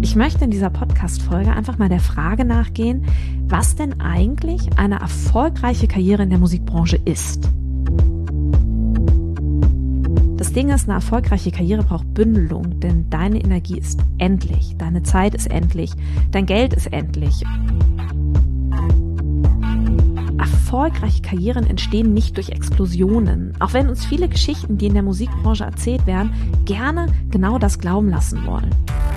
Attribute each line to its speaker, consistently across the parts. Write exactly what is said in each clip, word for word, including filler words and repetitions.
Speaker 1: Ich möchte in dieser Podcast-Folge einfach mal der Frage nachgehen, was denn eigentlich eine erfolgreiche Karriere in der Musikbranche ist. Das Ding ist, eine erfolgreiche Karriere braucht Bündelung, denn deine Energie ist endlich, deine Zeit ist endlich, dein Geld ist endlich. Erfolgreiche Karrieren entstehen nicht durch Explosionen, auch wenn uns viele Geschichten, die in der Musikbranche erzählt werden, gerne genau das glauben lassen wollen.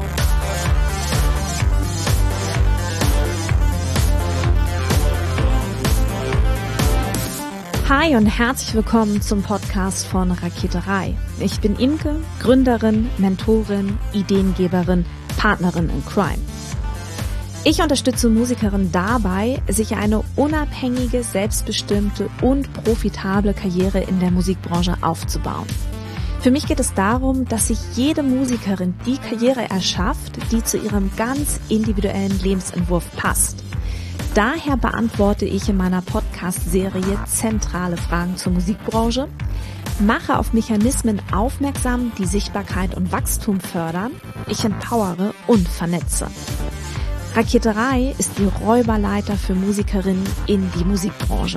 Speaker 1: Hi und herzlich willkommen zum Podcast von Raketerei. Ich bin Imke, Gründerin, Mentorin, Ideengeberin, Partnerin in Crime. Ich unterstütze Musikerinnen dabei, sich eine unabhängige, selbstbestimmte und profitable Karriere in der Musikbranche aufzubauen. Für mich geht es darum, dass sich jede Musikerin die Karriere erschafft, die zu ihrem ganz individuellen Lebensentwurf passt. Daher beantworte ich in meiner Podcast-Serie zentrale Fragen zur Musikbranche, mache auf Mechanismen aufmerksam, die Sichtbarkeit und Wachstum fördern, ich empowere und vernetze. Raketerei ist die Räuberleiter für Musikerinnen in die Musikbranche.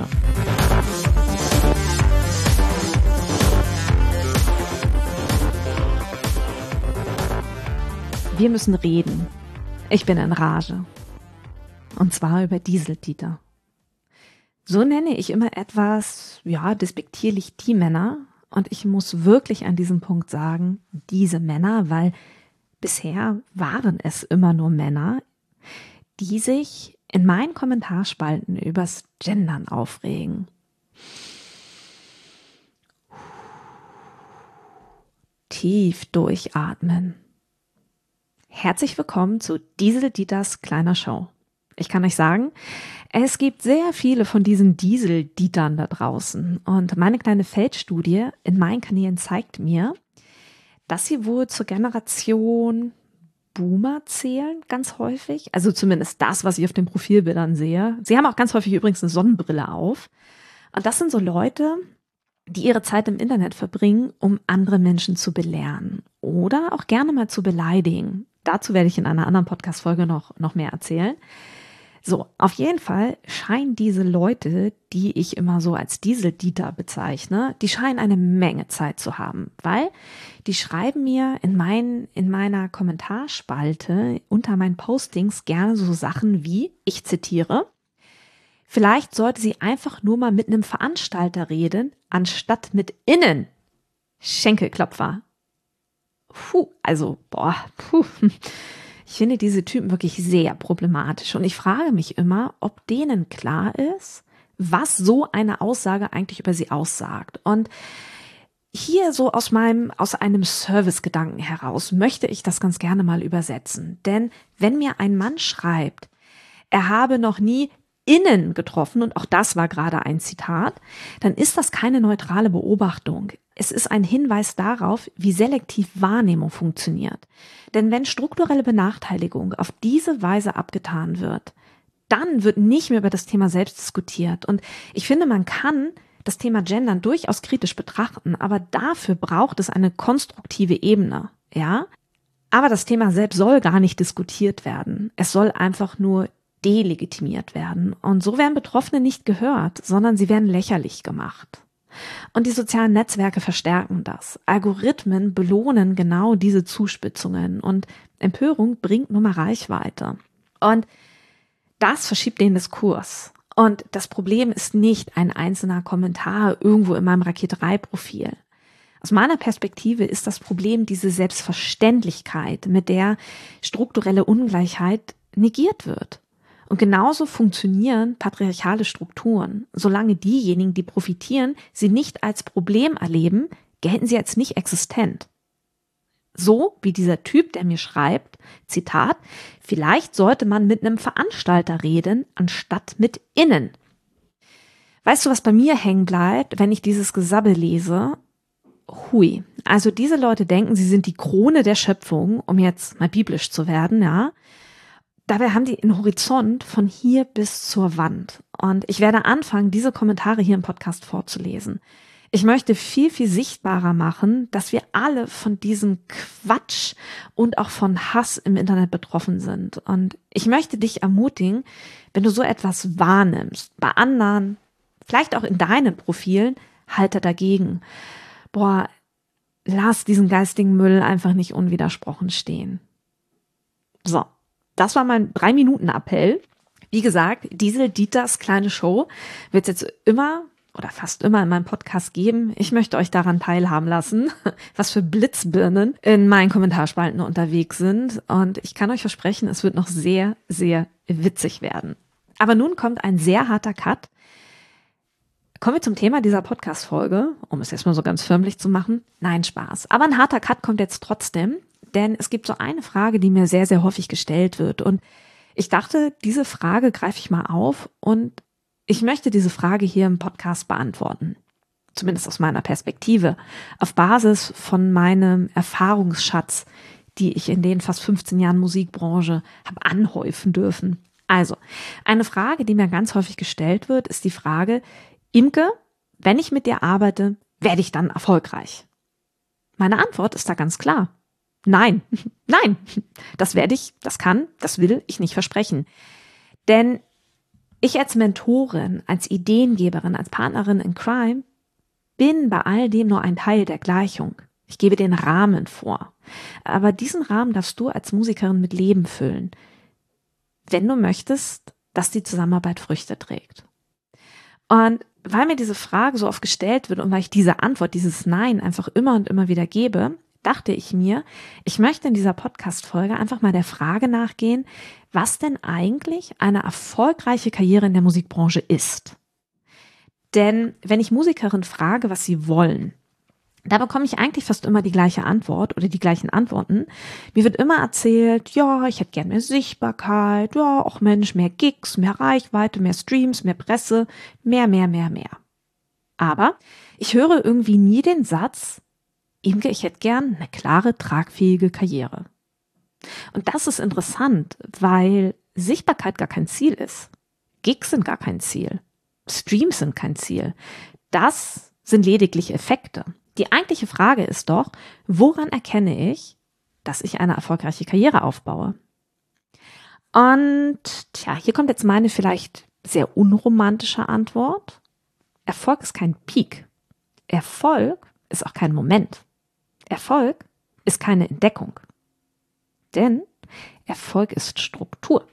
Speaker 1: Wir müssen reden. Ich bin in Rage. Und zwar über Diesel-Dieter. So nenne ich immer etwas, ja, despektierlich die Männer. Und ich muss wirklich an diesem Punkt sagen, diese Männer, weil bisher waren es immer nur Männer, die sich in meinen Kommentarspalten übers Gendern aufregen. Tief durchatmen. Herzlich willkommen zu Diesel-Dieters kleiner Show. Ich kann euch sagen, es gibt sehr viele von diesen Diesel-Dietern da draußen. Und meine kleine Feldstudie in meinen Kanälen zeigt mir, dass sie wohl zur Generation Boomer zählen, ganz häufig. Also zumindest das, was ich auf den Profilbildern sehe. Sie haben auch ganz häufig übrigens eine Sonnenbrille auf. Und das sind so Leute, die ihre Zeit im Internet verbringen, um andere Menschen zu belehren oder auch gerne mal zu beleidigen. Dazu werde ich in einer anderen Podcast-Folge noch, noch mehr erzählen. So, auf jeden Fall scheinen diese Leute, die ich immer so als Diesel-Dieter bezeichne, die scheinen eine Menge Zeit zu haben, weil die schreiben mir in, mein, in meiner Kommentarspalte unter meinen Postings gerne so Sachen wie, ich zitiere, vielleicht sollte sie einfach nur mal mit einem Veranstalter reden, anstatt mit innen. Schenkelklopfer. Puh, also, boah, puh. Ich finde diese Typen wirklich sehr problematisch und ich frage mich immer, ob denen klar ist, was so eine Aussage eigentlich über sie aussagt. Und hier so aus meinem, aus einem Servicegedanken heraus möchte ich das ganz gerne mal übersetzen. Denn wenn mir ein Mann schreibt, er habe noch nie innen getroffen, und auch das war gerade ein Zitat, dann ist das keine neutrale Beobachtung. Es ist ein Hinweis darauf, wie selektiv Wahrnehmung funktioniert. Denn wenn strukturelle Benachteiligung auf diese Weise abgetan wird, dann wird nicht mehr über das Thema selbst diskutiert. Und ich finde, man kann das Thema Gendern durchaus kritisch betrachten, aber dafür braucht es eine konstruktive Ebene, ja? Aber das Thema selbst soll gar nicht diskutiert werden. Es soll einfach nur delegitimiert werden. Und so werden Betroffene nicht gehört, sondern sie werden lächerlich gemacht. Und die sozialen Netzwerke verstärken das. Algorithmen belohnen genau diese Zuspitzungen und Empörung bringt nur mal Reichweite. Und das verschiebt den Diskurs. Und das Problem ist nicht ein einzelner Kommentar irgendwo in meinem Raketerei-Profil. Aus meiner Perspektive ist das Problem diese Selbstverständlichkeit, mit der strukturelle Ungleichheit negiert wird. Und genauso funktionieren patriarchale Strukturen. Solange diejenigen, die profitieren, sie nicht als Problem erleben, gelten sie als nicht existent. So wie dieser Typ, der mir schreibt, Zitat, vielleicht sollte man mit einem Veranstalter reden, anstatt mit innen. Weißt du, was bei mir hängen bleibt, wenn ich dieses Gesabbel lese? Hui. Also diese Leute denken, sie sind die Krone der Schöpfung, um jetzt mal biblisch zu werden, ja. Dabei haben die einen Horizont von hier bis zur Wand. Und ich werde anfangen, diese Kommentare hier im Podcast vorzulesen. Ich möchte viel, viel sichtbarer machen, dass wir alle von diesem Quatsch und auch von Hass im Internet betroffen sind. Und ich möchte dich ermutigen, wenn du so etwas wahrnimmst, bei anderen, vielleicht auch in deinen Profilen, halte dagegen. Boah, lass diesen geistigen Müll einfach nicht unwidersprochen stehen. So, das war mein drei Minuten Appell. Wie gesagt, Diesel Dieters kleine Show wird es jetzt immer oder fast immer in meinem Podcast geben. Ich möchte euch daran teilhaben lassen, was für Blitzbirnen in meinen Kommentarspalten unterwegs sind. Und ich kann euch versprechen, es wird noch sehr, sehr witzig werden. Aber nun kommt ein sehr harter Cut. Kommen wir zum Thema dieser Podcast-Folge, um es jetzt mal so ganz förmlich zu machen. Nein, Spaß. Aber ein harter Cut kommt jetzt trotzdem, denn es gibt so eine Frage, die mir sehr, sehr häufig gestellt wird. Und ich dachte, diese Frage greife ich mal auf und ich möchte diese Frage hier im Podcast beantworten. Zumindest aus meiner Perspektive. Auf Basis von meinem Erfahrungsschatz, die ich in den fast fünfzehn Jahren Musikbranche habe anhäufen dürfen. Also, eine Frage, die mir ganz häufig gestellt wird, ist die Frage: Imke, wenn ich mit dir arbeite, werde ich dann erfolgreich? Meine Antwort ist da ganz klar. Nein, nein, das werde ich, das kann, das will ich nicht versprechen. Denn ich als Mentorin, als Ideengeberin, als Partnerin in Crime bin bei all dem nur ein Teil der Gleichung. Ich gebe den Rahmen vor. Aber diesen Rahmen darfst du als Musikerin mit Leben füllen, wenn du möchtest, dass die Zusammenarbeit Früchte trägt. Und weil mir diese Frage so oft gestellt wird und weil ich diese Antwort, dieses Nein einfach immer und immer wieder gebe, dachte ich mir, ich möchte in dieser Podcast-Folge einfach mal der Frage nachgehen, was denn eigentlich eine erfolgreiche Karriere in der Musikbranche ist. Denn wenn ich Musikerinnen frage, was sie wollen, da bekomme ich eigentlich fast immer die gleiche Antwort oder die gleichen Antworten. Mir wird immer erzählt, ja, ich hätte gerne mehr Sichtbarkeit, ja, auch Mensch, mehr Gigs, mehr Reichweite, mehr Streams, mehr Presse, mehr, mehr, mehr, mehr. Aber ich höre irgendwie nie den Satz: Imke, ich hätte gern eine klare, tragfähige Karriere. Und das ist interessant, weil Sichtbarkeit gar kein Ziel ist. Gigs sind gar kein Ziel. Streams sind kein Ziel. Das sind lediglich Effekte. Die eigentliche Frage ist doch, woran erkenne ich, dass ich eine erfolgreiche Karriere aufbaue? Und tja, hier kommt jetzt meine vielleicht sehr unromantische Antwort. Erfolg ist kein Peak. Erfolg ist auch kein Moment. Erfolg ist keine Entdeckung. Denn Erfolg ist Struktur.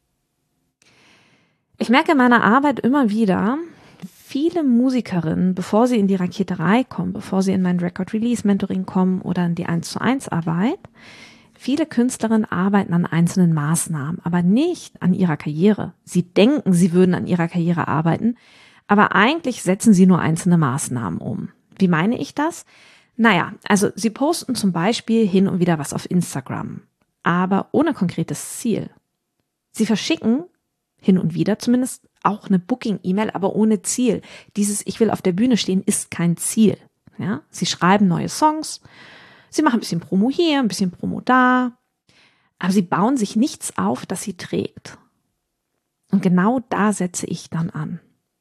Speaker 1: Ich merke in meiner Arbeit immer wieder, viele Musikerinnen, bevor sie in die Raketerei kommen, bevor sie in mein Record-Release-Mentoring kommen oder in die eins zu eins Arbeit, viele Künstlerinnen arbeiten an einzelnen Maßnahmen, aber nicht an ihrer Karriere. Sie denken, sie würden an ihrer Karriere arbeiten, aber eigentlich setzen sie nur einzelne Maßnahmen um. Wie meine ich das? Naja, also sie posten zum Beispiel hin und wieder was auf Instagram, aber ohne konkretes Ziel. Sie verschicken hin und wieder zumindest auch eine Booking-E-Mail, aber ohne Ziel. Dieses Ich will auf der Bühne stehen ist kein Ziel. Ja? Sie schreiben neue Songs, sie machen ein bisschen Promo hier, ein bisschen Promo da, aber sie bauen sich nichts auf, das sie trägt. Und genau da setze ich dann an.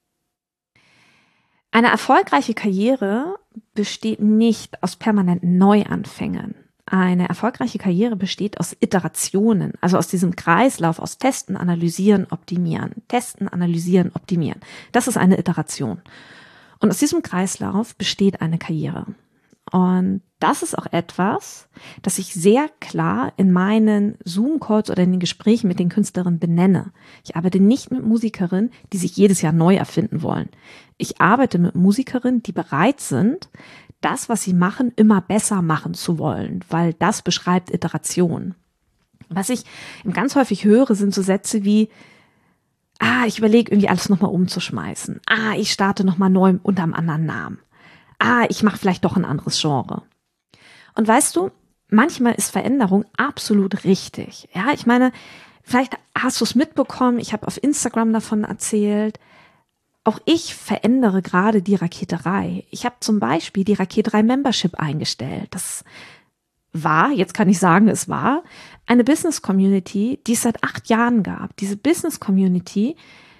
Speaker 1: Eine erfolgreiche Karriere besteht nicht aus permanenten Neuanfängen. Eine erfolgreiche Karriere besteht aus Iterationen, also aus diesem Kreislauf aus Testen, Analysieren, Optimieren. Testen, Analysieren, Optimieren. Das ist eine Iteration. Und aus diesem Kreislauf besteht eine Karriere. Und das ist auch etwas, das ich sehr klar in meinen Zoom-Calls oder in den Gesprächen mit den Künstlerinnen benenne. Ich arbeite nicht mit Musikerinnen, die sich jedes Jahr neu erfinden wollen. Ich arbeite mit Musikerinnen, die bereit sind, das, was sie machen, immer besser machen zu wollen, weil das beschreibt Iteration. Was ich ganz häufig höre, sind so Sätze wie: Ah, ich überlege irgendwie alles nochmal umzuschmeißen. Ah, ich starte nochmal neu unter einem anderen Namen. Ah, ich mache vielleicht doch ein anderes Genre. Und weißt du, manchmal ist Veränderung absolut richtig. Ja, ich meine, vielleicht hast du es mitbekommen, ich habe auf Instagram davon erzählt. Auch ich verändere gerade die Raketerei. Ich habe zum Beispiel die Raketerei Membership eingestellt. Das war, jetzt kann ich sagen, es war eine Business Community, die es seit acht Jahren gab. Diese Business Community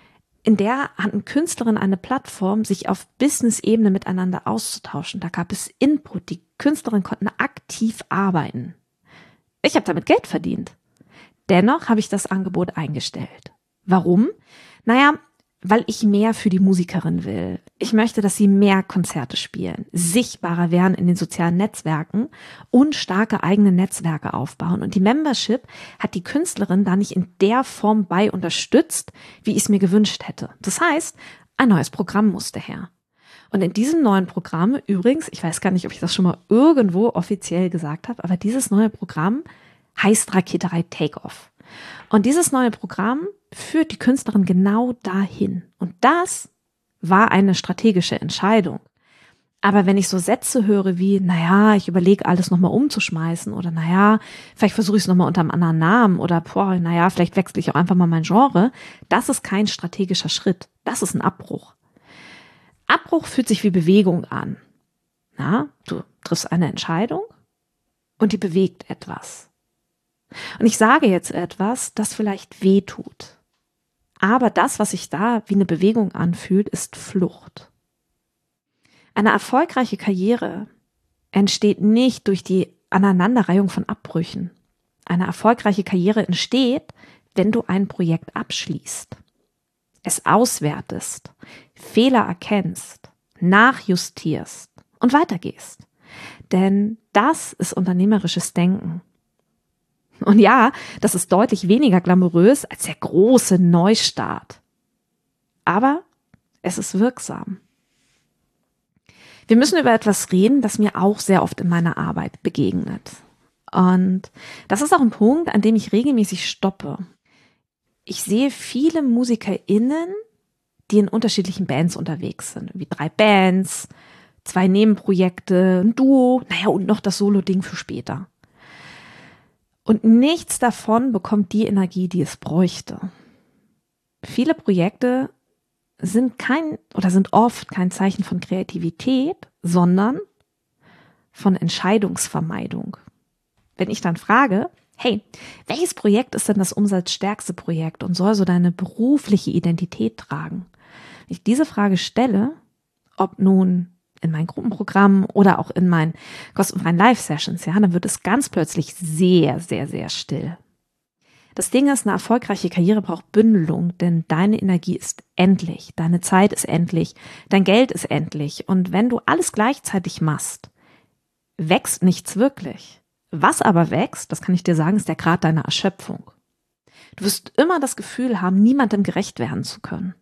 Speaker 1: in der hatten Künstlerinnen eine Plattform, sich auf Business-Ebene miteinander auszutauschen. Da gab es Input, die Künstlerinnen konnten aktiv arbeiten. Ich habe damit Geld verdient. Dennoch habe ich das Angebot eingestellt. Warum? Naja, weil ich mehr für die Musikerin will. Ich möchte, dass sie mehr Konzerte spielen, sichtbarer werden in den sozialen Netzwerken und starke eigene Netzwerke aufbauen. Und die Membership hat die Künstlerin da nicht in der Form bei unterstützt, wie ich es mir gewünscht hätte. Das heißt, ein neues Programm musste her. Und in diesem neuen Programm, übrigens, ich weiß gar nicht, ob ich das schon mal irgendwo offiziell gesagt habe, aber dieses neue Programm heißt Raketerei Takeoff. Und dieses neue Programm führt die Künstlerin genau dahin. Und das war eine strategische Entscheidung. Aber wenn ich so Sätze höre wie, naja, ich überlege alles nochmal umzuschmeißen oder naja, vielleicht versuche ich es nochmal unter einem anderen Namen oder boah, naja, vielleicht wechsle ich auch einfach mal mein Genre, das ist kein strategischer Schritt. Das ist ein Abbruch. Abbruch fühlt sich wie Bewegung an. Na, du triffst eine Entscheidung und die bewegt etwas. Und ich sage jetzt etwas, das vielleicht weh tut. Aber das, was sich da wie eine Bewegung anfühlt, ist Flucht. Eine erfolgreiche Karriere entsteht nicht durch die Aneinanderreihung von Abbrüchen. Eine erfolgreiche Karriere entsteht, wenn du ein Projekt abschließt, es auswertest, Fehler erkennst, nachjustierst und weitergehst. Denn das ist unternehmerisches Denken. Und ja, das ist deutlich weniger glamourös als der große Neustart. Aber es ist wirksam. Wir müssen über etwas reden, das mir auch sehr oft in meiner Arbeit begegnet. Und das ist auch ein Punkt, an dem ich regelmäßig stoppe. Ich sehe viele MusikerInnen, die in unterschiedlichen Bands unterwegs sind. Wie drei Bands, zwei Nebenprojekte, ein Duo, naja, und noch das Solo-Ding für später. Und nichts davon bekommt die Energie, die es bräuchte. Viele Projekte sind kein oder sind oft kein Zeichen von Kreativität, sondern von Entscheidungsvermeidung. Wenn ich dann frage, hey, welches Projekt ist denn das umsatzstärkste Projekt und soll so deine berufliche Identität tragen? Wenn ich diese Frage stelle, ob nun in meinen Gruppenprogrammen oder auch in meinen kostenfreien Live-Sessions, ja, dann wird es ganz plötzlich sehr, sehr, sehr still. Das Ding ist, eine erfolgreiche Karriere braucht Bündelung, denn deine Energie ist endlich, deine Zeit ist endlich, dein Geld ist endlich. Und wenn du alles gleichzeitig machst, wächst nichts wirklich. Was aber wächst, das kann ich dir sagen, ist der Grad deiner Erschöpfung. Du wirst immer das Gefühl haben, niemandem gerecht werden zu können.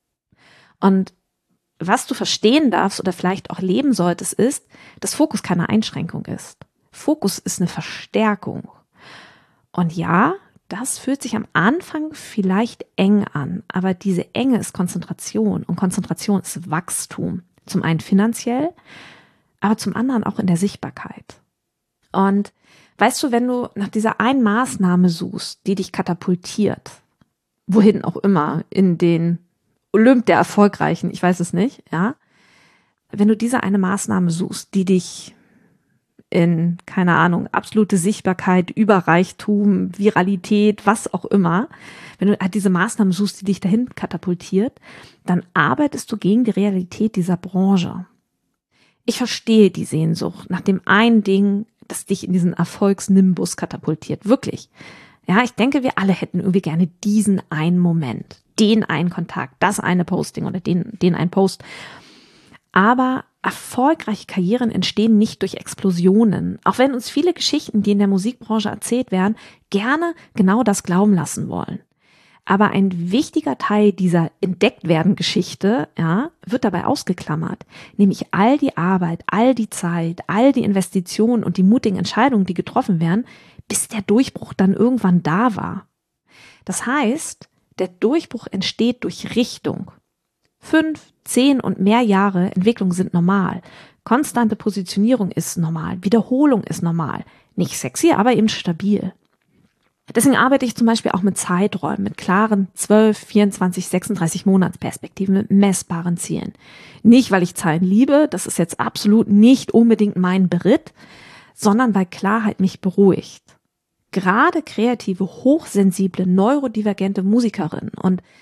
Speaker 1: Und was du verstehen darfst oder vielleicht auch leben solltest, ist, dass Fokus keine Einschränkung ist. Fokus ist eine Verstärkung. Und ja, das fühlt sich am Anfang vielleicht eng an, aber diese Enge ist Konzentration und Konzentration ist Wachstum. Zum einen finanziell, aber zum anderen auch in der Sichtbarkeit. Und weißt du, wenn du nach dieser einen Maßnahme suchst, die dich katapultiert, wohin auch immer, in den Olymp der Erfolgreichen, ich weiß es nicht, ja. Wenn du diese eine Maßnahme suchst, die dich in, keine Ahnung, absolute Sichtbarkeit, Überreichtum, Viralität, was auch immer, wenn du halt diese Maßnahme suchst, die dich dahin katapultiert, dann arbeitest du gegen die Realität dieser Branche. Ich verstehe die Sehnsucht nach dem einen Ding, das dich in diesen Erfolgsnimbus katapultiert, wirklich. Ja, ich denke, wir alle hätten irgendwie gerne diesen einen Moment, den einen Kontakt, das eine Posting oder den, den einen Post. Aber erfolgreiche Karrieren entstehen nicht durch Explosionen. Auch wenn uns viele Geschichten, die in der Musikbranche erzählt werden, gerne genau das glauben lassen wollen. Aber ein wichtiger Teil dieser Entdecktwerden-Geschichte, ja, wird dabei ausgeklammert. Nämlich all die Arbeit, all die Zeit, all die Investitionen und die mutigen Entscheidungen, die getroffen werden, bis der Durchbruch dann irgendwann da war. Das heißt, der Durchbruch entsteht durch Richtung. Fünf, zehn und mehr Jahre Entwicklung sind normal. Konstante Positionierung ist normal. Wiederholung ist normal. Nicht sexy, aber eben stabil. Deswegen arbeite ich zum Beispiel auch mit Zeiträumen, mit klaren zwölf, vierundzwanzig, sechsunddreißig Monatsperspektiven, mit messbaren Zielen. Nicht, weil ich Zahlen liebe, das ist jetzt absolut nicht unbedingt mein Beritt, sondern weil Klarheit mich beruhigt. Gerade kreative, hochsensible, neurodivergente Musikerinnen und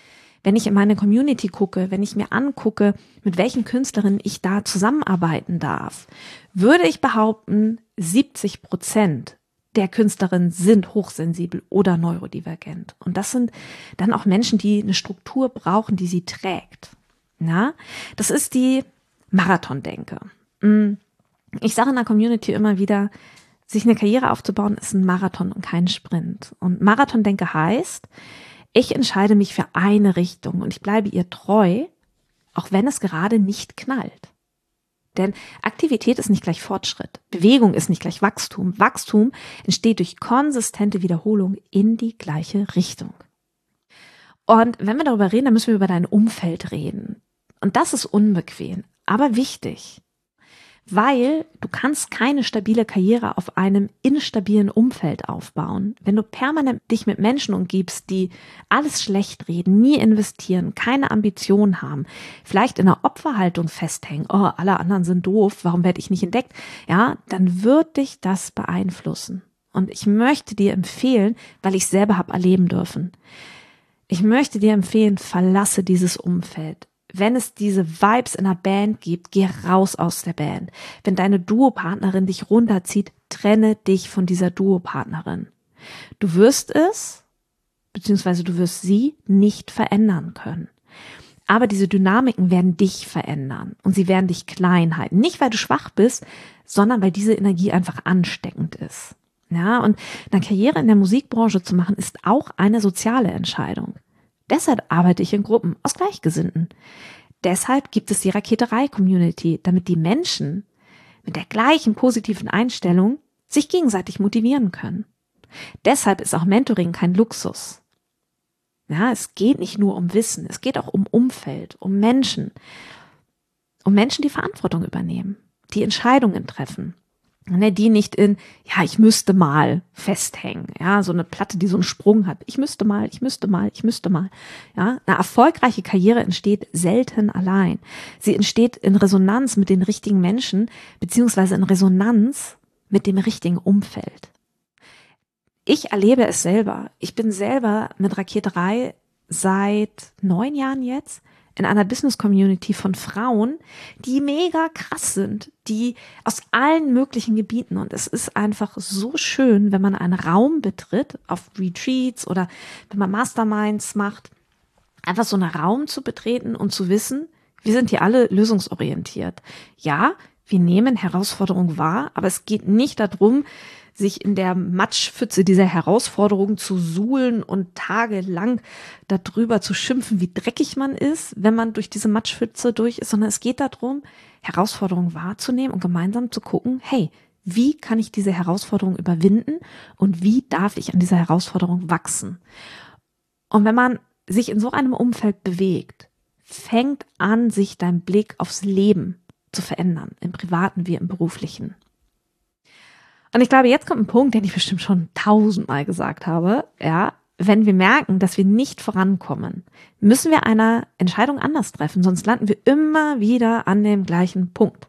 Speaker 1: Wenn ich in meine Community gucke, wenn ich mir angucke, mit welchen Künstlerinnen ich da zusammenarbeiten darf, würde ich behaupten, siebzig Prozent der Künstlerinnen sind hochsensibel oder neurodivergent. Und das sind dann auch Menschen, die eine Struktur brauchen, die sie trägt. Na, das ist die Marathondenke. Ich sage in der Community immer wieder, sich eine Karriere aufzubauen, ist ein Marathon und kein Sprint. Und Marathondenke heißt, ich entscheide mich für eine Richtung und ich bleibe ihr treu, auch wenn es gerade nicht knallt. Denn Aktivität ist nicht gleich Fortschritt. Bewegung ist nicht gleich Wachstum. Wachstum entsteht durch konsistente Wiederholung in die gleiche Richtung. Und wenn wir darüber reden, dann müssen wir über dein Umfeld reden. Und das ist unbequem, aber wichtig. Weil du kannst keine stabile Karriere auf einem instabilen Umfeld aufbauen. Wenn du permanent dich mit Menschen umgibst, die alles schlecht reden, nie investieren, keine Ambitionen haben, vielleicht in einer Opferhaltung festhängen, oh, alle anderen sind doof, warum werde ich nicht entdeckt? Ja, dann wird dich das beeinflussen. Und ich möchte dir empfehlen, weil ich selber habe erleben dürfen, ich möchte dir empfehlen, verlasse dieses Umfeld. Wenn es diese Vibes in einer Band gibt, geh raus aus der Band. Wenn deine Duopartnerin dich runterzieht, trenne dich von dieser Duopartnerin. Du wirst es, beziehungsweise du wirst sie nicht verändern können. Aber diese Dynamiken werden dich verändern und sie werden dich klein halten. Nicht, weil du schwach bist, sondern weil diese Energie einfach ansteckend ist. Ja, und eine Karriere in der Musikbranche zu machen, ist auch eine soziale Entscheidung. Deshalb arbeite ich in Gruppen aus Gleichgesinnten. Deshalb gibt es die Raketerei-Community, damit die Menschen mit der gleichen positiven Einstellung sich gegenseitig motivieren können. Deshalb ist auch Mentoring kein Luxus. Ja, es geht nicht nur um Wissen, es geht auch um Umfeld, um Menschen, um Menschen, die Verantwortung übernehmen, die Entscheidungen treffen. Die nicht in, ja, ich müsste mal festhängen, ja, so eine Platte, die so einen Sprung hat. Ich müsste mal, ich müsste mal, ich müsste mal, ja. Eine erfolgreiche Karriere entsteht selten allein. Sie entsteht in Resonanz mit den richtigen Menschen, beziehungsweise in Resonanz mit dem richtigen Umfeld. Ich erlebe es selber. Ich bin selber mit Raketerei seit neun Jahren jetzt in einer Business-Community von Frauen, die mega krass sind, die aus allen möglichen Gebieten, und es ist einfach so schön, wenn man einen Raum betritt, auf Retreats oder wenn man Masterminds macht, einfach so einen Raum zu betreten und zu wissen, wir sind hier alle lösungsorientiert. Ja, wir nehmen Herausforderungen wahr, aber es geht nicht darum, sich in der Matschpfütze dieser Herausforderung zu suhlen und tagelang darüber zu schimpfen, wie dreckig man ist, wenn man durch diese Matschpfütze durch ist, sondern es geht darum, Herausforderungen wahrzunehmen und gemeinsam zu gucken, hey, wie kann ich diese Herausforderung überwinden und wie darf ich an dieser Herausforderung wachsen? Und wenn man sich in so einem Umfeld bewegt, fängt an, sich dein Blick aufs Leben zu verändern, im Privaten wie im Beruflichen. Und ich glaube, jetzt kommt ein Punkt, den ich bestimmt schon tausendmal gesagt habe. Ja, wenn wir merken, dass wir nicht vorankommen, müssen wir eine Entscheidung anders treffen, sonst landen wir immer wieder an dem gleichen Punkt.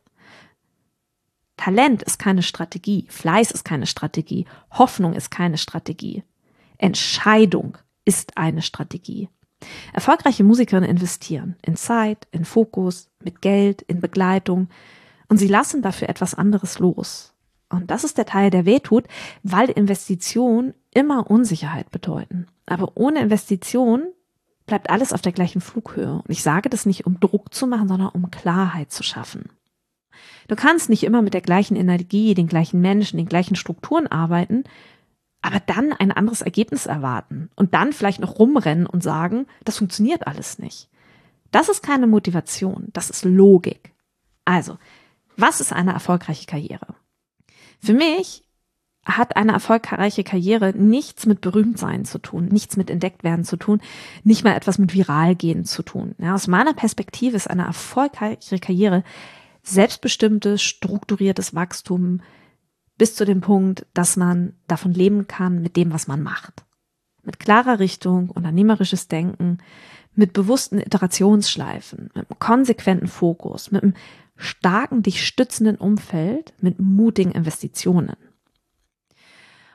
Speaker 1: Talent ist keine Strategie, Fleiß ist keine Strategie, Hoffnung ist keine Strategie. Entscheidung ist eine Strategie. Erfolgreiche Musikerinnen investieren in Zeit, in Fokus, mit Geld, in Begleitung und sie lassen dafür etwas anderes los. Und das ist der Teil, der wehtut, weil Investitionen immer Unsicherheit bedeuten. Aber ohne Investition bleibt alles auf der gleichen Flughöhe. Und ich sage das nicht, um Druck zu machen, sondern um Klarheit zu schaffen. Du kannst nicht immer mit der gleichen Energie, den gleichen Menschen, den gleichen Strukturen arbeiten, aber dann ein anderes Ergebnis erwarten und dann vielleicht noch rumrennen und sagen, das funktioniert alles nicht. Das ist keine Motivation, das ist Logik. Also, was ist eine erfolgreiche Karriere? Für mich hat eine erfolgreiche Karriere nichts mit Berühmtsein zu tun, nichts mit Entdecktwerden zu tun, nicht mal etwas mit Viralgehen zu tun. Ja, aus meiner Perspektive ist eine erfolgreiche Karriere selbstbestimmtes, strukturiertes Wachstum bis zu dem Punkt, dass man davon leben kann mit dem, was man macht. Mit klarer Richtung, unternehmerisches Denken, mit bewussten Iterationsschleifen, mit einem konsequenten Fokus, mit einem starken, dich stützenden Umfeld, mit mutigen Investitionen.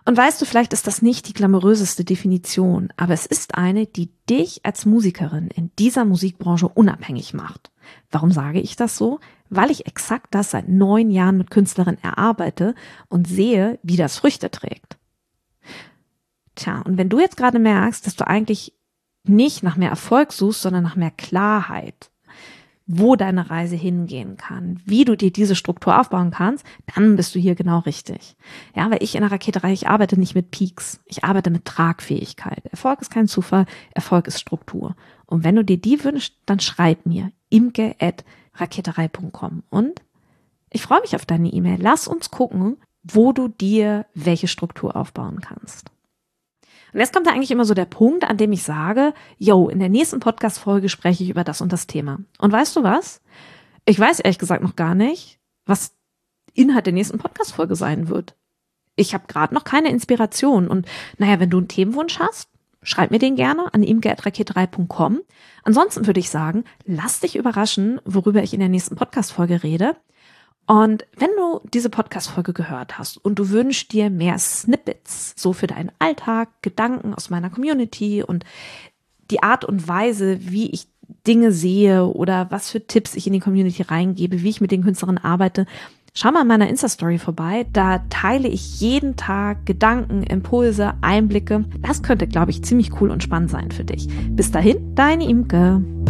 Speaker 1: Und weißt du, vielleicht ist das nicht die glamouröseste Definition, aber es ist eine, die dich als Musikerin in dieser Musikbranche unabhängig macht. Warum sage ich das so? Weil ich exakt das seit neun Jahren mit Künstlerinnen erarbeite und sehe, wie das Früchte trägt. Tja, und wenn du jetzt gerade merkst, dass du eigentlich nicht nach mehr Erfolg suchst, sondern nach mehr Klarheit, wo deine Reise hingehen kann, wie du dir diese Struktur aufbauen kannst, dann bist du hier genau richtig. Ja, weil ich in der Raketerei, ich arbeite nicht mit Peaks, ich arbeite mit Tragfähigkeit. Erfolg ist kein Zufall, Erfolg ist Struktur. Und wenn du dir die wünschst, dann schreib mir imke at raketerei punkt com und ich freue mich auf deine E-Mail. Lass uns gucken, wo du dir welche Struktur aufbauen kannst. Und jetzt kommt da eigentlich immer so der Punkt, an dem ich sage, yo, in der nächsten Podcast-Folge spreche ich über das und das Thema. Und weißt du was? Ich weiß ehrlich gesagt noch gar nicht, was Inhalt der nächsten Podcast-Folge sein wird. Ich habe gerade noch keine Inspiration. Und naja, wenn du einen Themenwunsch hast, schreib mir den gerne an imke at raketerei punkt com. Ansonsten würde ich sagen, lass dich überraschen, worüber ich in der nächsten Podcast-Folge rede. Und wenn du diese Podcast-Folge gehört hast und du wünschst dir mehr Snippets, so für deinen Alltag, Gedanken aus meiner Community und die Art und Weise, wie ich Dinge sehe oder was für Tipps ich in die Community reingebe, wie ich mit den Künstlerinnen arbeite, schau mal in meiner Insta-Story vorbei. Da teile ich jeden Tag Gedanken, Impulse, Einblicke. Das könnte, glaube ich, ziemlich cool und spannend sein für dich. Bis dahin, deine Imke.